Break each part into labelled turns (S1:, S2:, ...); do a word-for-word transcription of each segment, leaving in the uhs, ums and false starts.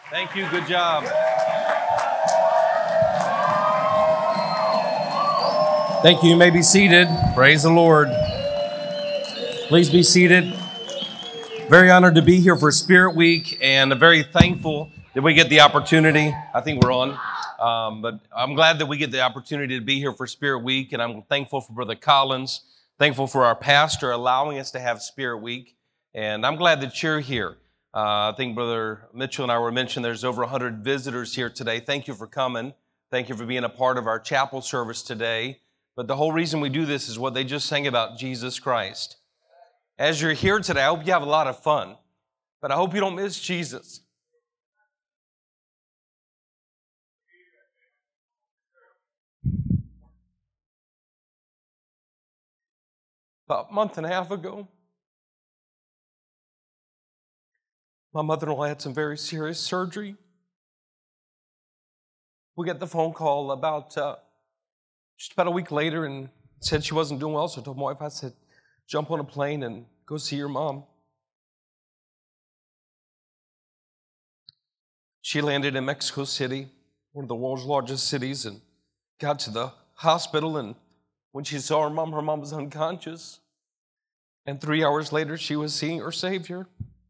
S1: Thank you. Good job. Thank you. You may be seated. Praise the Lord. Please be seated. Very honored to be here for Spirit Week, and very thankful that we get the opportunity. I think we're on. Um, but I'm glad that we get the opportunity to be here for Spirit Week, and I'm thankful for Brother Collins, thankful for our pastor allowing us to have Spirit Week, and I'm glad that you're here. Uh, I think Brother Mitchell and I were mentioning there's over one hundred visitors here today. Thank you for coming. Thank you for being a part of our chapel service today. But the whole reason we do this is what they just sang about, Jesus Christ. As you're here today, I hope you have a lot of fun, but I hope you don't miss Jesus. About a month and a half ago, my mother-in-law had some very serious surgery. We got the phone call about uh, just about a week later and said she wasn't doing well, so I told my wife, I said, jump on a plane and go see your mom. She landed in Mexico City, one of the world's largest cities, and got to the hospital, and when she saw her mom, her mom was unconscious. And three hours later, she was seeing her Savior.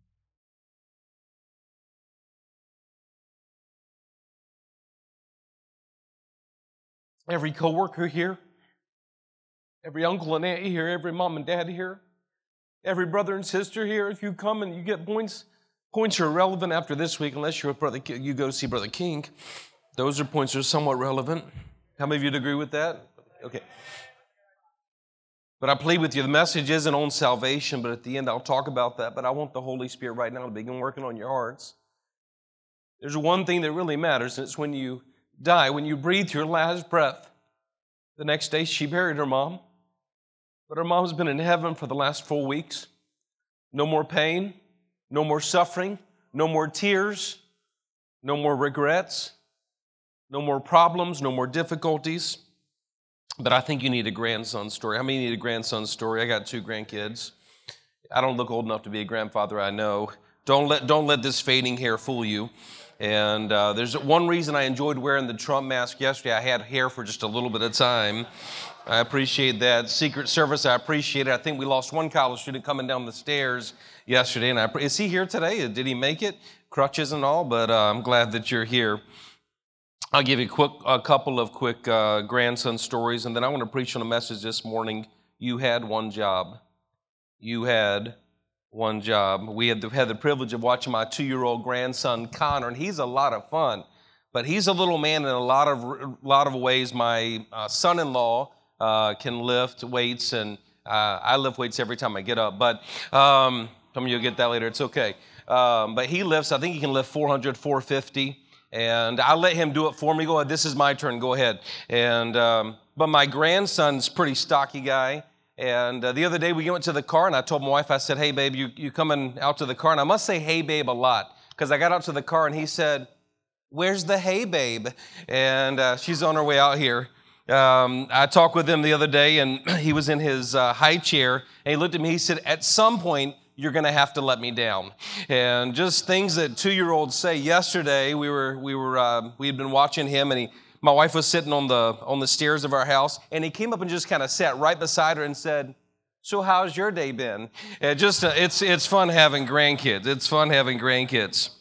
S1: Every coworker here, every uncle and aunt here, every mom and dad here, every brother and sister here, if you come and you get points, points are irrelevant after this week, unless you're with Brother, you go to see Brother King. Those are points that are somewhat relevant. How many of you would agree with that? Okay. But I plead with you, the message isn't on salvation, but at the end I'll talk about that. But I want the Holy Spirit right now to begin working on your hearts. There's one thing that really matters, and it's when you die, when you breathe your last breath. The next day she buried her mom, but her mom's been in heaven for the last four weeks. No more pain, no more suffering, no more tears, no more regrets, no more problems, no more difficulties. But I think you need a grandson story. How many need a grandson story? I got two grandkids. I don't look old enough to be a grandfather, I know. Don't let, don't let this fading hair fool you. And uh, there's one reason I enjoyed wearing the Trump mask yesterday. I had hair for just a little bit of time. I appreciate that. Secret Service, I appreciate it. I think we lost one college student coming down the stairs yesterday. And I, is he here today? Did he make it? Crutches and all, but uh, I'm glad that you're here. I'll give you a, quick, a couple of quick uh, grandson stories, and then I want to preach on a message this morning. You had one job. You had one job. We had the, had the privilege of watching my two-year-old grandson, Connor, and he's a lot of fun. But he's a little man in a lot of a lot of ways. My uh, son-in-law uh, can lift weights, and uh, I lift weights every time I get up. But um, some of you will get that later. It's okay. Um, but he lifts. I think he can lift four hundred, four fifty. And I let him do it for me. Go ahead. This is my turn. Go ahead. And um, but my grandson's a pretty stocky guy. And uh, the other day we went to the car, and I told my wife, I said, hey, babe, you, you coming out to the car? And I must say, hey, babe, a lot, because I got out to the car, and he said, where's the hey, babe? And uh, she's on her way out here. Um, I talked with him the other day, and he was in his uh, high chair, and he looked at me. He said, at some point, you're going to have to let me down. And just things that two-year-olds say. Yesterday, we were we were uh, we had been watching him, and he. My wife was sitting on the on the stairs of our house, and he came up and just kind of sat right beside her and said, so how's your day been? And just uh, it's it's fun having grandkids. It's fun having grandkids.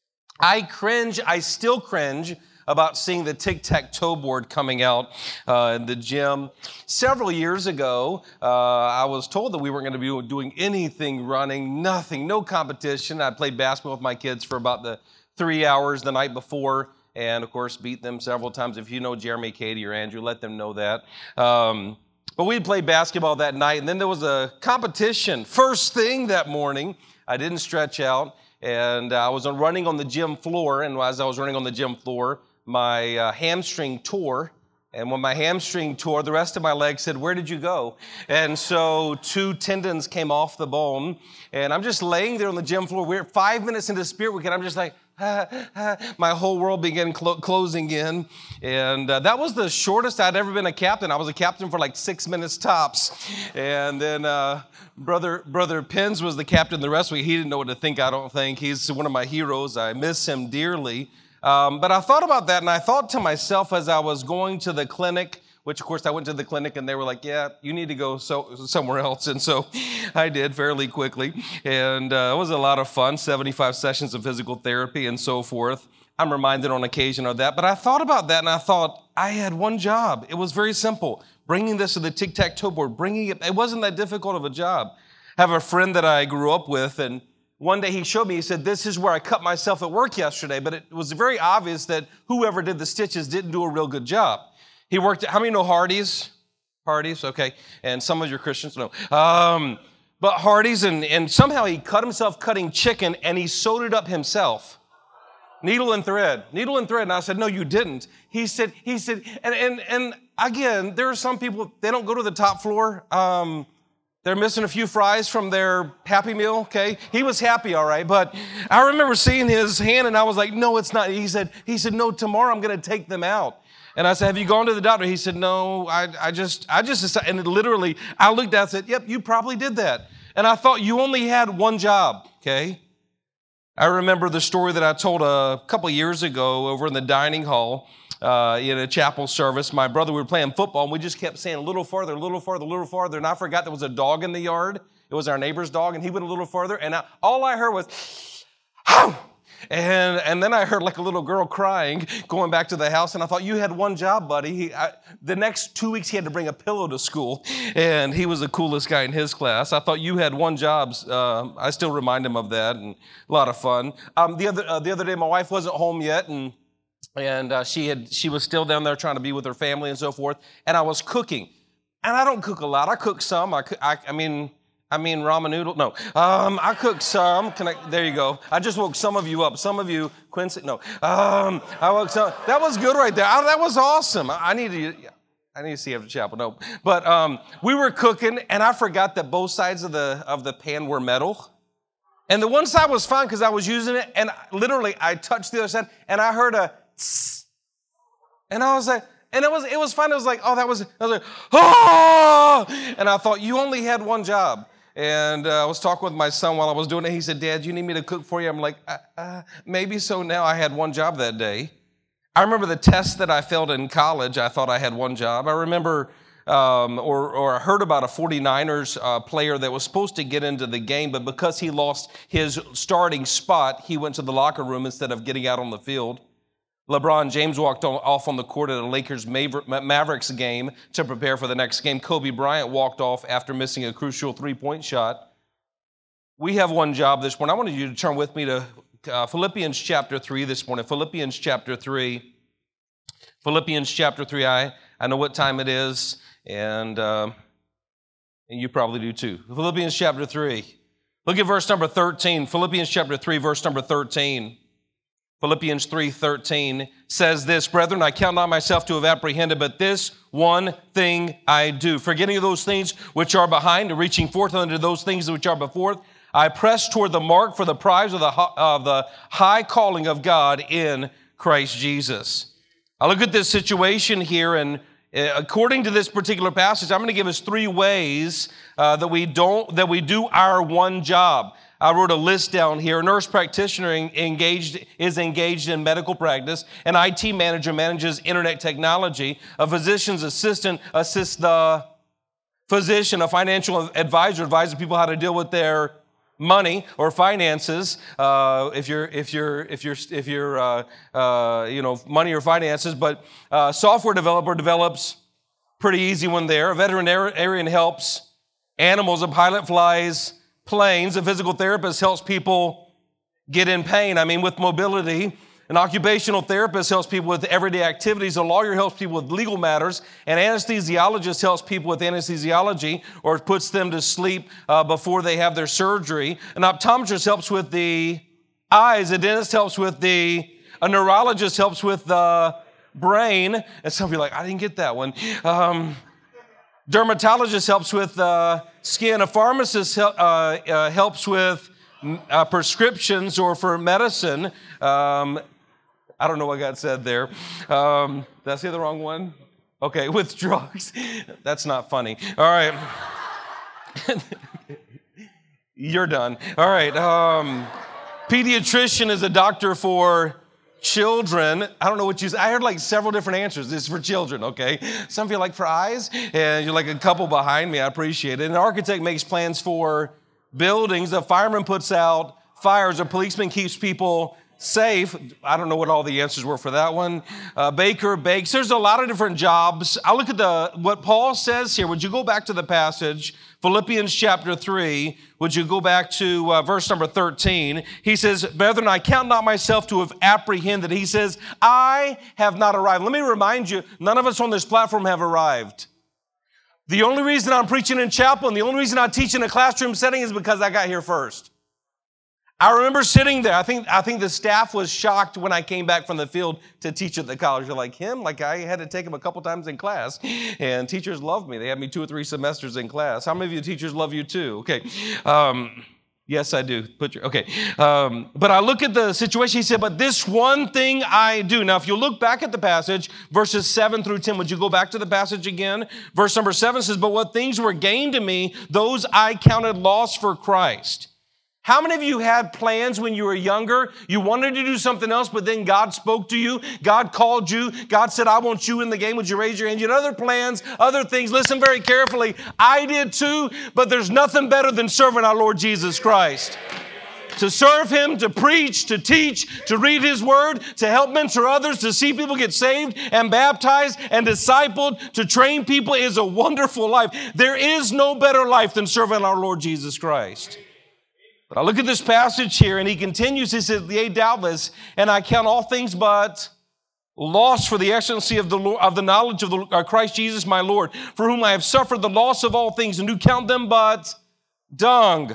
S1: I cringe, I still cringe about seeing the tic-tac-toe board coming out uh, in the gym. Several years ago, uh, I was told that we weren't going to be doing anything running, nothing, no competition. I played basketball with my kids for about the three hours the night before, and, of course, beat them several times. If you know Jeremy, Katie, or Andrew, let them know that. Um, but we played basketball that night, and then there was a competition. First thing that morning, I didn't stretch out, and I was running on the gym floor, and as I was running on the gym floor, my uh, hamstring tore. And when my hamstring tore, the rest of my leg said, where did you go? And so two tendons came off the bone, and I'm just laying there on the gym floor. We're five minutes into Spirit Week, and I'm just like, My whole world began clo- closing in. And uh, that was the shortest I'd ever been a captain. I was a captain for like six minutes tops. And then uh, Brother Brother Pence was the captain the rest of the week. He didn't know what to think, I don't think. He's one of my heroes. I miss him dearly. Um, but I thought about that, and I thought to myself as I was going to the clinic, which, of course, I went to the clinic, and they were like, yeah, you need to go so, somewhere else. And so I did fairly quickly. And uh, it was a lot of fun, seventy-five sessions of physical therapy and so forth. I'm reminded on occasion of that. But I thought about that, and I thought, I had one job. It was very simple. Bringing this to the tic-tac-toe board, bringing it, it wasn't that difficult of a job. I have a friend that I grew up with, and one day he showed me, he said, this is where I cut myself at work yesterday. But it was very obvious that whoever did the stitches didn't do a real good job. He worked at, how many know Hardee's? Hardee's, okay. And some of your Christians know. Um, but Hardee's, and, and somehow he cut himself cutting chicken, and he sewed it up himself. Needle and thread, needle and thread. And I said, no, you didn't. He said, he said, and, and, and again, there are some people, they don't go to the top floor. Um, they're missing a few fries from their Happy Meal, okay? He was happy, all right. But I remember seeing his hand, and I was like, no, it's not. He said, he said, no, tomorrow I'm going to take them out. And I said, have you gone to the doctor? He said, no, I, I just, I just decided. And literally, I looked at it and said, yep, you probably did that. And I thought you only had one job, okay? I remember the story that I told a couple of years ago over in the dining hall uh, in a chapel service. My brother, we were playing football, and we just kept saying a little farther, a little farther, a little farther. And I forgot there was a dog in the yard. It was our neighbor's dog, and he went a little farther. And I, all I heard was, "How!" And, and then I heard like a little girl crying, going back to the house, and I thought, you had one job, buddy. He, I, the next two weeks, he had to bring a pillow to school, and he was the coolest guy in his class. I thought you had one job. Uh, I still remind him of that, and a lot of fun. Um, the other uh, the other day, my wife wasn't home yet, and and uh, she had she was still down there trying to be with her family and so forth, and I was cooking. And I don't cook a lot. I cook some. I, I, I mean... I mean ramen noodle? No. Um, I cooked some. Can I, there you go. I just woke some of you up. Some of you, Quincy, no. Um, I woke some. That was good right there. I, that was awesome. I, I need to, I need to see after chapel. No. But um, we were cooking, and I forgot that both sides of the of the pan were metal. And the one side was fine because I was using it, and literally I touched the other side, and I heard a tss. And I was like, and it was it was fine. It was like, oh, that was, I was like, oh! And I thought, you only had one job. And uh, I was talking with my son while I was doing it. He said, Dad, you need me to cook for you? I'm like, uh, uh, maybe so now. I had one job that day. I remember the test that I failed in college. I thought I had one job. I remember um, or, or I heard about a forty-niners uh, player that was supposed to get into the game, but because he lost his starting spot, he went to the locker room instead of getting out on the field. LeBron James walked on, off on the court at a Lakers Mavericks game to prepare for the next game. Kobe Bryant walked off after missing a crucial three-point shot. We have one job this morning. I wanted you to turn with me to uh, Philippians chapter three this morning. Philippians chapter three. Philippians chapter three. I, I know what time it is, and, uh, and you probably do too. Philippians chapter three. Look at verse number thirteen. Philippians chapter three, verse number thirteen. Philippians three thirteen says this, Brethren, I count not myself to have apprehended, but this one thing I do, forgetting those things which are behind and reaching forth unto those things which are before, I press toward the mark for the prize of the, of the high calling of God in Christ Jesus. I look at this situation here, and according to this particular passage, I'm going to give us three ways uh, that we don't that we do our one job. I wrote a list down here. A nurse practitioner engaged, is engaged in medical practice. An I T manager manages internet technology. A physician's assistant assists the physician. A financial advisor advises people how to deal with their money or finances. Uh, if you're, if you're, if you're, if you're, uh, uh, you know, money or finances. But uh, software developer develops pretty easy one there. A veterinarian helps animals. A pilot flies planes. A physical therapist helps people get in pain. I mean, with mobility. An occupational therapist helps people with everyday activities. A lawyer helps people with legal matters. An anesthesiologist helps people with anesthesiology or puts them to sleep uh, before they have their surgery. An optometrist helps with the eyes. A dentist helps with the, a neurologist helps with the brain. And some of you are like, I didn't get that one. Um, Dermatologist helps with uh, skin. A pharmacist uh, uh, helps with uh, prescriptions or for medicine. Um, I don't know what got said there. Um, did I say the wrong one? Okay, with drugs. That's not funny. All right. You're done. All right. Um, pediatrician is a doctor for children. I don't know what you said. I heard like several different answers. This is for children, okay? Some of you like for eyes, and you're like a couple behind me. I appreciate it. An architect makes plans for buildings. A fireman puts out fires. A policeman keeps people safe. I don't know what all the answers were for that one. Uh, baker bakes. There's a lot of different jobs. I look at the what Paul says here. Would you go back to the passage, Philippians chapter three? Would you go back to uh, verse number thirteen? He says, brethren, I count not myself to have apprehended. He says, I have not arrived. Let me remind you, none of us on this platform have arrived. The only reason I'm preaching in chapel and the only reason I teach in a classroom setting is because I got here first. I remember sitting there. I think I think the staff was shocked when I came back from the field to teach at the college. They're like, him? Like I had to take him a couple times in class. And teachers loved me. They had me two or three semesters in class. How many of you teachers love you too? Okay. Um, yes, I do. Put your, okay. Um, but I look at the situation. He said, but this one thing I do. Now, if you look back at the passage, verses seven through ten, would you go back to the passage again? Verse number seven says, but what things were gained to me, those I counted loss for Christ. How many of you had plans when you were younger? You wanted to do something else, but then God spoke to you. God called you. God said, I want you in the game. Would you raise your hand? You had other plans, other things. Listen very carefully. I did too, but there's nothing better than serving our Lord Jesus Christ. To serve Him, to preach, to teach, to read His Word, to help mentor others, to see people get saved and baptized and discipled, to train people is a wonderful life. There is no better life than serving our Lord Jesus Christ. But I look at this passage here, and he continues, he says, yea, doubtless, and I count all things but loss for the excellency of the Lord, of the knowledge of the uh, Christ Jesus my Lord, for whom I have suffered the loss of all things, and do count them but dung,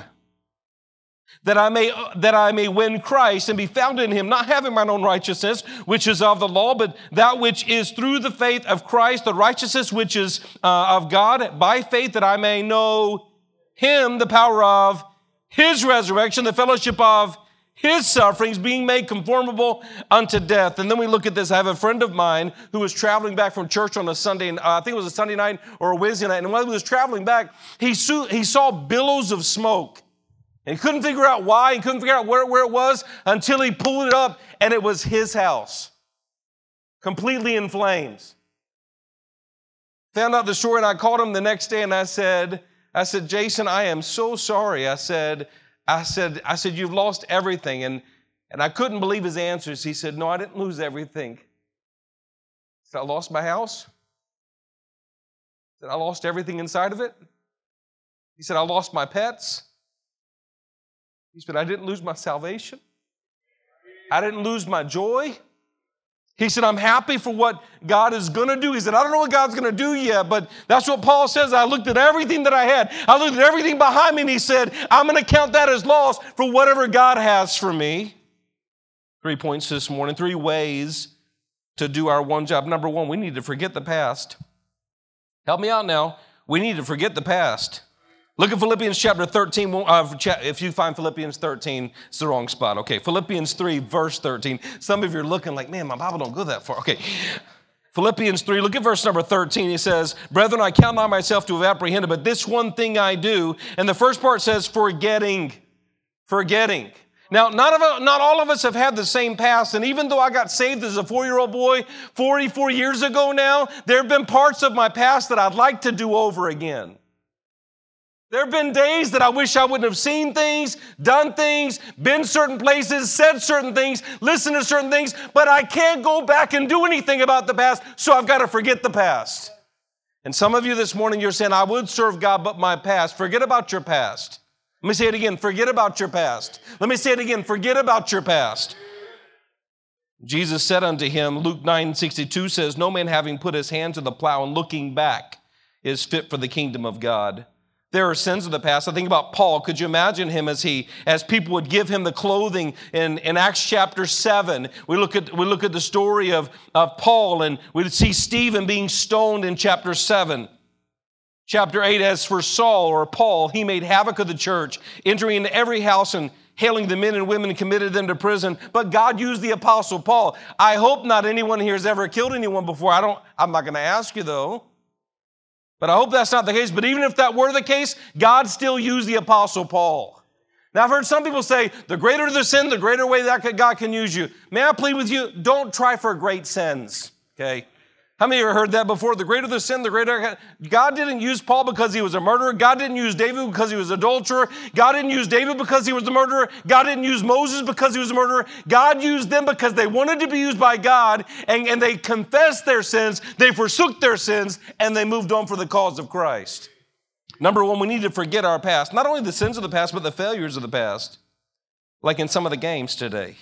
S1: that I may uh, that I may win Christ and be found in Him, not having mine own righteousness, which is of the law, but that which is through the faith of Christ, the righteousness which is uh, of God, by faith that I may know Him, the power of His resurrection, the fellowship of His sufferings, being made conformable unto death. And then we look at this. I have a friend of mine who was traveling back from church on a Sunday, uh, I think it was a Sunday night or a Wednesday night. And while he was traveling back, he, su- he saw billows of smoke. And he couldn't figure out why. He couldn't figure out where, where it was until he pulled it up, and it was his house, completely in flames. Found out the story, and I called him the next day, and I said, I said, Jason, I am so sorry. I said, I said, I said, you've lost everything. And, and I couldn't believe his answers. He said, no, I didn't lose everything. I said, I lost my house. I said, I lost everything inside of it. He said, I lost my pets. He said, I didn't lose my salvation. I didn't lose my joy. He said, I'm happy for what God is going to do. He said, I don't know what God's going to do yet, but that's what Paul says. I looked at everything that I had. I looked at everything behind me, and he said, I'm going to count that as loss for whatever God has for me. Three points this morning, three ways to do our one job. Number one, we need to forget the past. Help me out now. We need to forget the past. Look at Philippians chapter thirteen. Uh, if you find Philippians thirteen, it's the wrong spot. Okay, Philippians three, verse thirteen. Some of you are looking like, man, my Bible don't go that far. Okay, Philippians three, look at verse number thirteen. He says, brethren, I count not myself to have apprehended, but this one thing I do. And the first part says, forgetting. Forgetting. Now, none of, not all of us have had the same past, and even though I got saved as a four-year-old boy forty-four years ago now, there have been parts of my past that I'd like to do over again. There have been days that I wish I wouldn't have seen things, done things, been certain places, said certain things, listened to certain things, but I can't go back and do anything about the past, so I've got to forget the past. And some of you this morning, you're saying, I would serve God, but my past. Forget about your past. Let me say it again. Forget about your past. Let me say it again. Forget about your past. Jesus said unto him, Luke nine sixty-two says, no man having put his hand to the plow and looking back is fit for the kingdom of God. There are sins of the past. I think about Paul. Could you imagine him as he, as people would give him the clothing in, in Acts chapter seven? We look at, we look at the story of, of Paul, and we see Stephen being stoned in chapter seven. Chapter eight, as for Saul or Paul, he made havoc of the church, entering into every house and hailing the men and women and committed them to prison. But God used the Apostle Paul. I hope not anyone here has ever killed anyone before. I don't, I'm not going to ask you, though. But I hope that's not the case. But even if that were the case, God still used the Apostle Paul. Now, I've heard some people say, the greater the sin, the greater way that God can use you. May I plead with you, don't try for great sins, okay? How many of you have heard that before? The greater the sin, the greater... God didn't use Paul because he was a murderer. God didn't use David because he was an adulterer. God didn't use David because he was the murderer. God didn't use Moses because he was a murderer. God used them because they wanted to be used by God, and, and they confessed their sins, they forsook their sins, and they moved on for the cause of Christ. Number one, we need to forget our past. Not only the sins of the past, but the failures of the past. Like in some of the games today.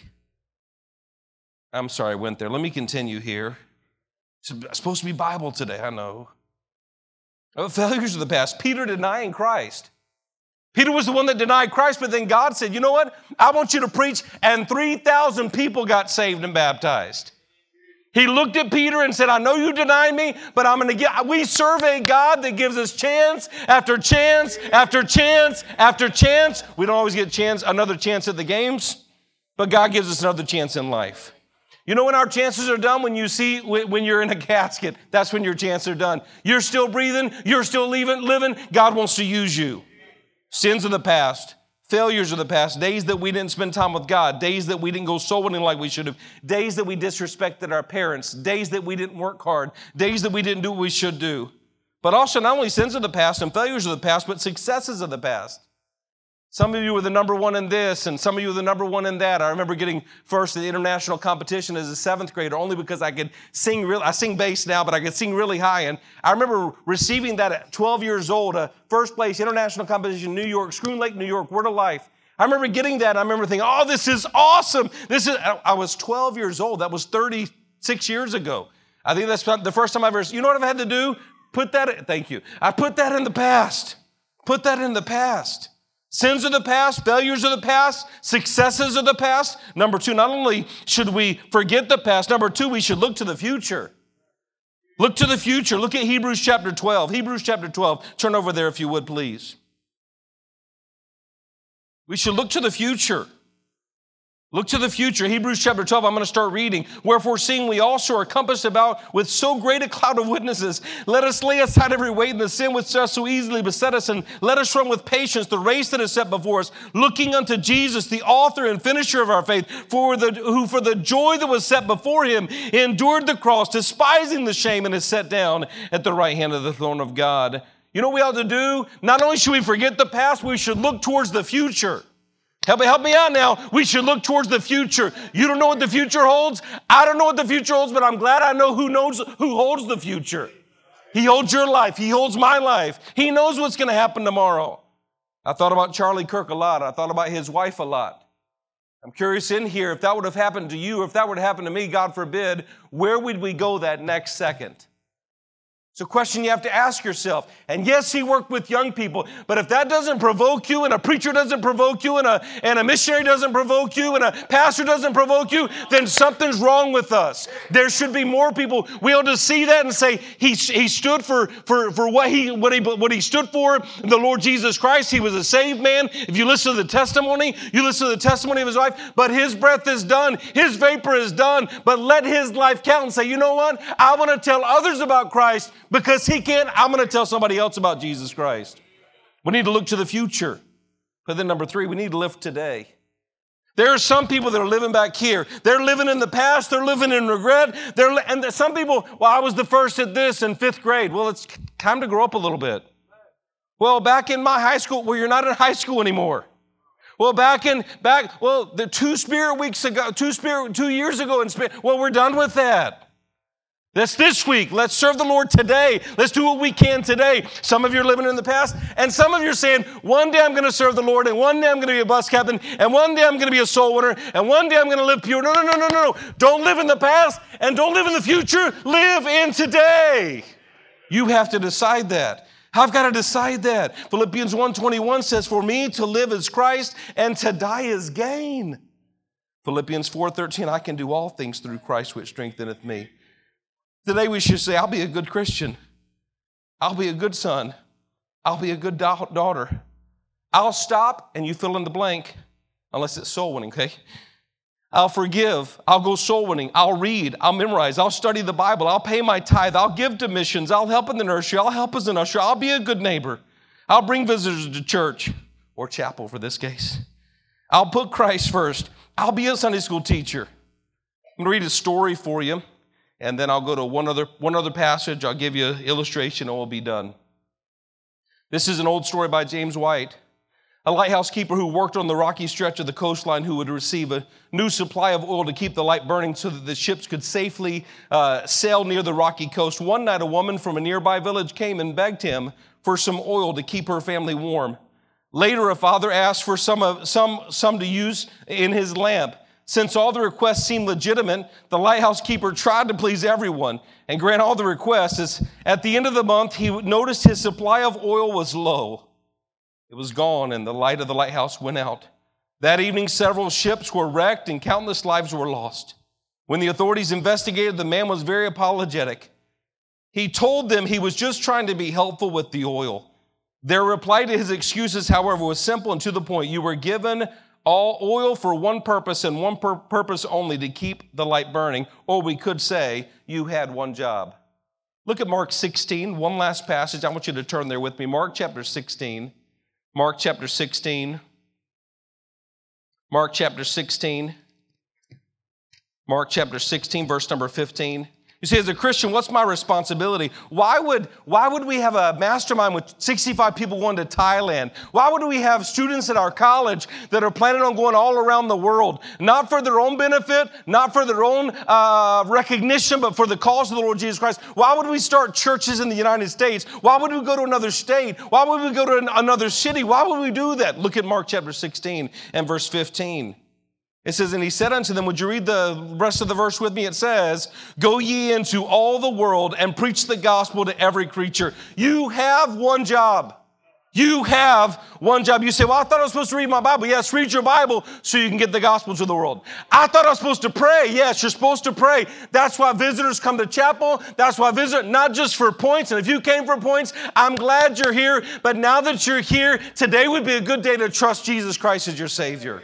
S1: I'm sorry I went there. Let me continue here. It's supposed to be Bible today, I know. Oh, failures of the past. Peter denying Christ. Peter was the one that denied Christ, but then God said, you know what? I want you to preach, and three thousand people got saved and baptized. He looked at Peter and said, I know you denied me, but I'm going to get, we serve a God that gives us chance after chance after chance after chance. We don't always get chance, another chance at the games, but God gives us another chance in life. You know when our chances are done? When you see, when you're in a casket, that's when your chances are done. You're still breathing, you're still living, God wants to use you. Sins of the past, failures of the past, days that we didn't spend time with God, days that we didn't go soul winning like we should have, days that we disrespected our parents, days that we didn't work hard, days that we didn't do what we should do. But also not only sins of the past and failures of the past, but successes of the past. Some of you were the number one in this, and some of you were the number one in that. I remember getting first in the international competition as a seventh grader, only because I could sing real. I sing bass now, but I could sing really high. And I remember receiving that at twelve years old, a first place international competition in New York, Schroon Lake, New York, Word of Life. I remember getting that. I remember thinking, oh, this is awesome. This is. I was twelve years old. That was thirty-six years ago. I think that's the first time I've ever. You know what I've had to do? Put that. Thank you. I put that in the past. Put that in the past. Sins of the past, failures of the past, successes of the past. Number two, not only should we forget the past, number two, we should look to the future. Look to the future. Look at Hebrews chapter twelve. Hebrews chapter twelve. Turn over there if you would, please. We should look to the future. Look to the future. Hebrews chapter twelve, I'm going to start reading. Wherefore, seeing we also are compassed about with so great a cloud of witnesses, let us lay aside every weight and the sin which does so easily beset us, and let us run with patience the race that is set before us, looking unto Jesus, the author and finisher of our faith, for the, who for the joy that was set before him endured the cross, despising the shame, and is set down at the right hand of the throne of God. You know what we ought to do? Not only should we forget the past, we should look towards the future. Help me, help me out now. We should look towards the future. You don't know what the future holds? I don't know what the future holds, but I'm glad I know who knows who holds the future. He holds your life. He holds my life. He knows what's going to happen tomorrow. I thought about Charlie Kirk a lot. I thought about his wife a lot. I'm curious in here, if that would have happened to you, if that would have happened to me, God forbid, where would we go that next second? It's a question you have to ask yourself. And yes, he worked with young people, but if that doesn't provoke you, and a preacher doesn't provoke you, and a, and a missionary doesn't provoke you, and a pastor doesn't provoke you, then something's wrong with us. There should be more people. We ought to see that and say, he, he stood for, for, for what, he, what, he, what he stood for, the Lord Jesus Christ. He was a saved man. If you listen to the testimony, you listen to the testimony of his life, but his breath is done. His vapor is done. But let his life count and say, you know what? I want to tell others about Christ. Because he can't, I'm going to tell somebody else about Jesus Christ. We need to look to the future. But then number three, we need to live today. There are some people that are living back here. They're living in the past. They're living in regret. They're, and some people, well, I was the first at this in fifth grade. Well, it's time to grow up a little bit. Well, back in my high school, well, you're not in high school anymore. Well, back in, back, well, the two spirit weeks ago, two spirit, two years ago in spirit, well, we're done with that. That's this week. Let's serve the Lord today. Let's do what we can today. Some of you are living in the past, and some of you are saying, one day I'm going to serve the Lord, and one day I'm going to be a bus captain, and one day I'm going to be a soul winner, and one day I'm going to live pure. No, no, no, no, no, no. Don't live in the past, and don't live in the future. Live in today. You have to decide that. I've got to decide that. Philippians one twenty-one says, for me to live is Christ, and to die is gain. Philippians four thirteen, I can do all things through Christ which strengtheneth me. Today we should say, I'll be a good Christian. I'll be a good son. I'll be a good da- daughter. I'll stop, and you fill in the blank, unless it's soul winning, okay? I'll forgive. I'll go soul winning. I'll read. I'll memorize. I'll study the Bible. I'll pay my tithe. I'll give to missions. I'll help in the nursery. I'll help as an usher. I'll be a good neighbor. I'll bring visitors to church or chapel for this case. I'll put Christ first. I'll be a Sunday school teacher. I'm going to read a story for you, and then I'll go to one other, one other passage. I'll give you an illustration, and we'll be done. This is an old story by James White, a lighthouse keeper who worked on the rocky stretch of the coastline who would receive a new supply of oil to keep the light burning so that the ships could safely uh, sail near the rocky coast. One night, a woman from a nearby village came and begged him for some oil to keep her family warm. Later, a father asked for some, of, some, some to use in his lamp. Since all the requests seemed legitimate, the lighthouse keeper tried to please everyone and grant all the requests. As at the end of the month, he noticed his supply of oil was low. It was gone, and the light of the lighthouse went out. That evening, several ships were wrecked, and countless lives were lost. When the authorities investigated, the man was very apologetic. He told them he was just trying to be helpful with the oil. Their reply to his excuses, however, was simple and to the point. You were given all oil for one purpose and one pur- purpose only, to keep the light burning. Or we could say you had one job. Look at Mark sixteen, one last passage. I want you to turn there with me. Mark chapter sixteen. Mark chapter sixteen. Mark chapter sixteen. Mark chapter sixteen, verse number fifteen. You see, as a Christian, what's my responsibility? Why would, why would we have a mastermind with sixty-five people going to Thailand? Why would we have students at our college that are planning on going all around the world? Not for their own benefit, not for their own uh, recognition, but for the cause of the Lord Jesus Christ. Why would we start churches in the United States? Why would we go to another state? Why would we go to an, another city? Why would we do that? Look at Mark chapter sixteen and verse fifteen. It says, and he said unto them, would you read the rest of the verse with me? It says, go ye into all the world and preach the gospel to every creature. You have one job. You have one job. You say, well, I thought I was supposed to read my Bible. Yes, read your Bible so you can get the gospel to the world. I thought I was supposed to pray. Yes, you're supposed to pray. That's why visitors come to chapel. That's why visitors, not just for points. And if you came for points, I'm glad you're here. But now that you're here, today would be a good day to trust Jesus Christ as your Savior.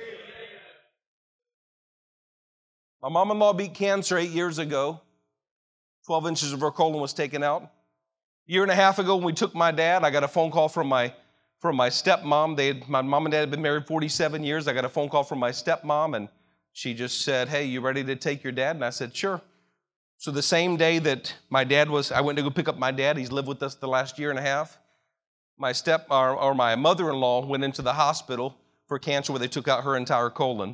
S1: My mom-in-law beat cancer eight years ago. twelve inches of her colon was taken out. A year and a half ago when we took my dad, I got a phone call from my, from my stepmom. They had, my mom and dad had been married forty-seven years. I got a phone call from my stepmom, and she just said, hey, you ready to take your dad? And I said, sure. So the same day that my dad was, I went to go pick up my dad. He's lived with us the last year and a half. My step, or, or my mother-in-law went into the hospital for cancer where they took out her entire colon.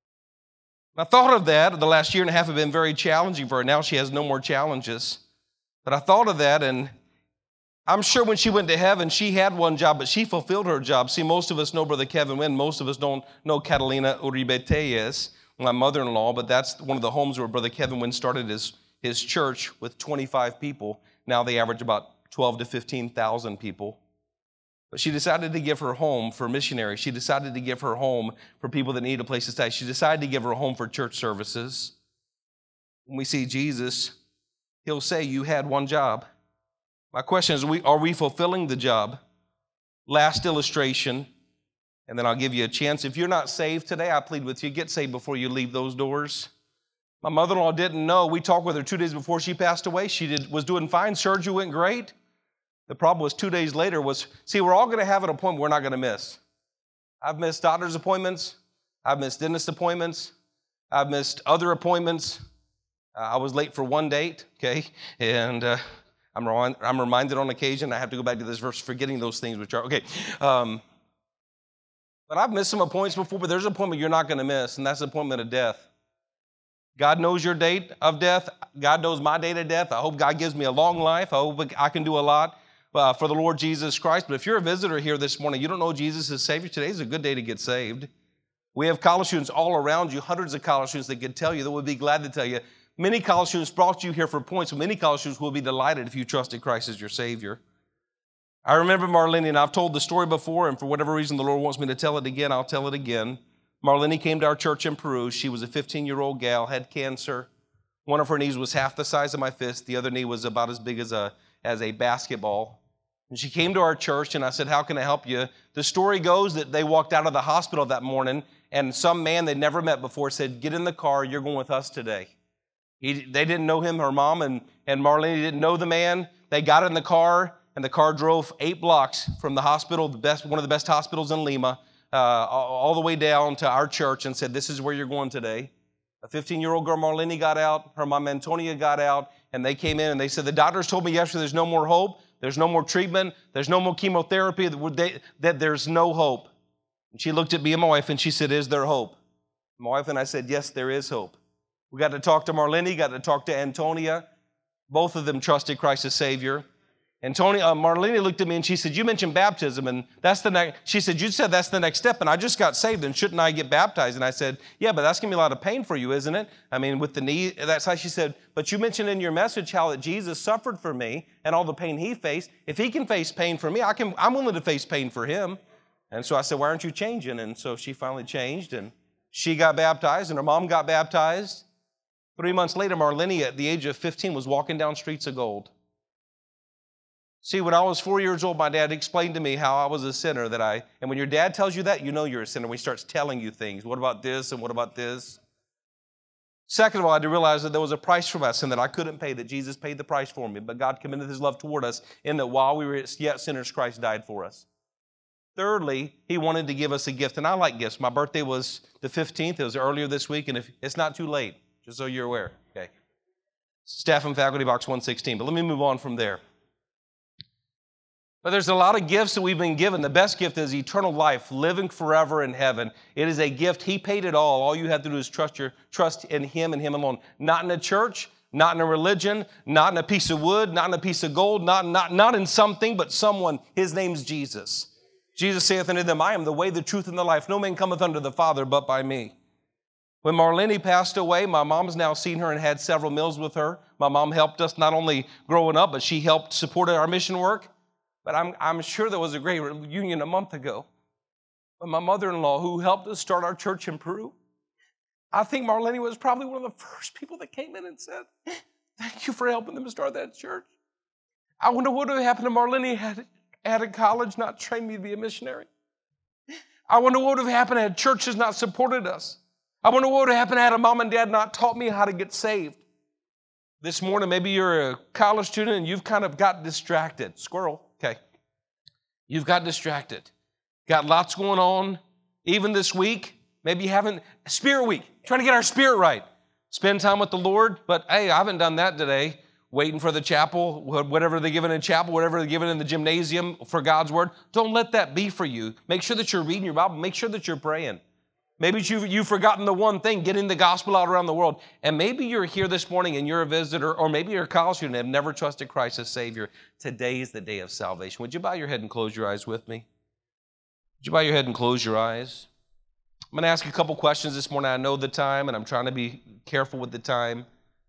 S1: I thought of that. The last year and a half have been very challenging for her. Now she has no more challenges. But I thought of that, and I'm sure when she went to heaven, she had one job, but she fulfilled her job. See, most of us know Brother Kevin Wynn. Most of us don't know Catalina Uribe Tellez, my mother-in-law, but that's one of the homes where Brother Kevin Wynn started his, his church with twenty-five people. Now they average about twelve to fifteen thousand people. But she decided to give her home for missionaries. She decided to give her home for people that need a place to stay. She decided to give her home for church services. When we see Jesus, he'll say, you had one job. My question is, are we fulfilling the job? Last illustration, and then I'll give you a chance. If you're not saved today, I plead with you, get saved before you leave those doors. My mother-in-law didn't know. We talked with her two days before she passed away. She did, was doing fine. Surgery went great. The problem was two days later was, see, we're all going to have an appointment we're not going to miss. I've missed doctor's appointments. I've missed dentist appointments. I've missed other appointments. Uh, I was late for one date, okay? And uh, I'm, re- I'm reminded on occasion, I have to go back to this verse, forgetting those things which are, okay. Um, but I've missed some appointments before, but there's an appointment you're not going to miss, and that's the appointment of death. God knows your date of death. God knows my date of death. I hope God gives me a long life. I hope I can do a lot uh, for the Lord Jesus Christ. But if you're a visitor here this morning, you don't know Jesus as Savior, today's a good day to get saved. We have college students all around you, hundreds of college students that could tell you, that would be glad to tell you. Many college students brought you here for points, but many college students will be delighted if you trusted Christ as your Savior. I remember Marlene, and I've told the story before, and for whatever reason the Lord wants me to tell it again, I'll tell it again. Marlene came to our church in Peru. She was a fifteen-year-old gal, had cancer. One of her knees was half the size of my fist. The other knee was about as big as a, as a basketball. And she came to our church, and I said, how can I help you? The story goes that they walked out of the hospital that morning, and some man they'd never met before said, get in the car, you're going with us today. He, they didn't know him, her mom and, and Marlene didn't know the man. They got in the car, and the car drove eight blocks from the hospital, the best, one of the best hospitals in Lima, uh, all the way down to our church and said, this is where you're going today. A fifteen-year-old girl, Marlene, got out. Her mom, Antonia, got out, and they came in, and they said, the doctors told me yesterday there's no more hope. There's no more treatment. There's no more chemotherapy. That, that there's no hope. And she looked at me and my wife, and she said, is there hope? My wife and I said, yes, there is hope. We got to talk to Marlene, got to talk to Antonia. Both of them trusted Christ as Savior. Antonia, uh, Marlene looked at me and she said, you mentioned baptism, and that's the next, she said, you said that's the next step, and I just got saved, and shouldn't I get baptized? And I said, yeah, but that's going to be a lot of pain for you, isn't it? I mean, with the knee, that's how she said, but you mentioned in your message how that Jesus suffered for me and all the pain he faced. If he can face pain for me, I can, I'm willing to face pain for him. And so I said, why aren't you changing? And so she finally changed, and she got baptized, and her mom got baptized. Three months later, Marlene, at the age of fifteen, was walking down streets of gold. See, when I was four years old, my dad explained to me how I was a sinner, that I, and when your dad tells you that, you know you're a sinner when he starts telling you things. What about this and what about this? Second of all, I had to realize that there was a price for my sin that I couldn't pay, that Jesus paid the price for me. But God commended his love toward us in that while we were yet sinners, Christ died for us. Thirdly, he wanted to give us a gift, and I like gifts. My birthday was the fifteenth. It was earlier this week, and if it's not too late, just so you're aware. Okay. Staff and faculty box one sixteen. But let me move on from there. But there's a lot of gifts that we've been given. The best gift is eternal life, living forever in heaven. It is a gift. He paid it all. All you have to do is trust your trust in him and him alone. Not in a church, not in a religion, not in a piece of wood, not in a piece of gold, not, not, not in something, but someone. His name's Jesus. Jesus saith unto them, I am the way, the truth, and the life. No man cometh unto the Father but by me. When Marlene passed away, my mom's now seen her and had several meals with her. My mom helped us not only growing up, but she helped support our mission work. But I'm, I'm sure there was a great reunion a month ago. But my mother-in-law, who helped us start our church in Peru, I think Marlene was probably one of the first people that came in and said, thank you for helping them start that church. I wonder what would have happened to Marlene had, had a college not trained me to be a missionary. I wonder what would have happened had churches not supported us. I wonder what would have happened had a mom and dad not taught me how to get saved. This morning, maybe you're a college student and you've kind of got distracted. Squirrel. Okay. You've got distracted. Got lots going on. Even this week, maybe you haven't, Spirit Week, trying to get our spirit right. Spend time with the Lord, but hey, I haven't done that today. Waiting for the chapel, whatever they're given in chapel, whatever they're given in the gymnasium for God's word. Don't let that be for you. Make sure that you're reading your Bible. Make sure that you're praying. Maybe you've, you've forgotten the one thing, getting the gospel out around the world. And maybe you're here this morning and you're a visitor, or maybe you're a college student and have never trusted Christ as Savior. Today is the day of salvation. Would you bow your head and close your eyes with me? Would you bow your head and close your eyes? I'm going to ask you a couple questions this morning. I know the time, and I'm trying to be careful with the time.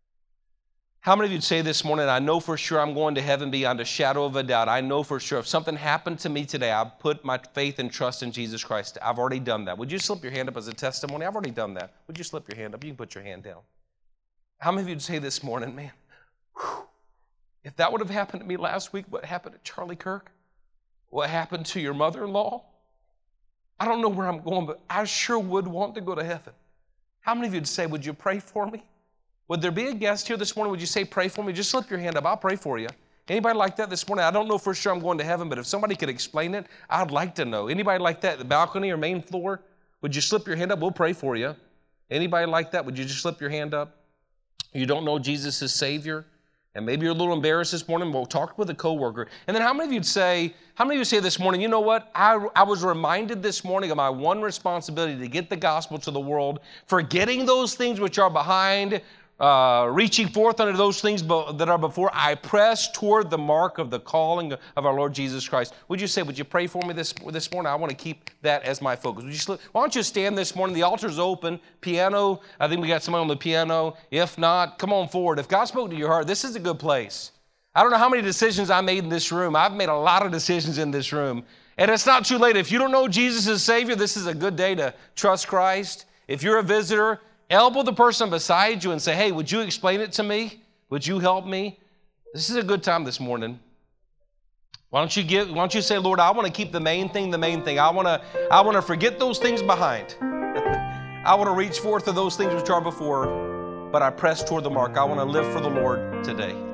S1: How many of you would say this morning, I know for sure I'm going to heaven beyond a shadow of a doubt. I know for sure if something happened to me today, I've put my faith and trust in Jesus Christ. I've already done that. Would you slip your hand up as a testimony? I've already done that. Would you slip your hand up? You can put your hand down. How many of you would say this morning, man, whew, if that would have happened to me last week, what happened to Charlie Kirk? What happened to your mother-in-law? I don't know where I'm going, but I sure would want to go to heaven. How many of you would say, would you pray for me? Would there be a guest here this morning? Would you say, pray for me? Just slip your hand up. I'll pray for you. Anybody like that this morning? I don't know for sure I'm going to heaven, but if somebody could explain it, I'd like to know. Anybody like that, the balcony or main floor? Would you slip your hand up? We'll pray for you. Anybody like that? Would you just slip your hand up? You don't know Jesus as Savior? And maybe you're a little embarrassed this morning. We'll talk with a coworker. And then how many of you'd say, how many of you say this morning, you know what? I, I was reminded this morning of my one responsibility to get the gospel to the world, forgetting those things which are behind, Uh, reaching forth unto those things that are before, I press toward the mark of the calling of our Lord Jesus Christ. Would you say, would you pray for me this, this morning? I want to keep that as my focus. Would you slip, why don't you stand this morning? The altar's open. Piano, I think we got somebody on the piano. If not, come on forward. If God spoke to your heart, this is a good place. I don't know how many decisions I made in this room. I've made a lot of decisions in this room. And it's not too late. If you don't know Jesus as Savior, this is a good day to trust Christ. If you're a visitor, elbow the person beside you and say, hey, would you explain it to me? Would you help me? This is a good time this morning. Why don't you give, why don't you say, Lord, I want to keep the main thing the main thing. I want to, I want to forget those things behind. I want to reach forth to those things which are before, but I press toward the mark. I want to live for the Lord today.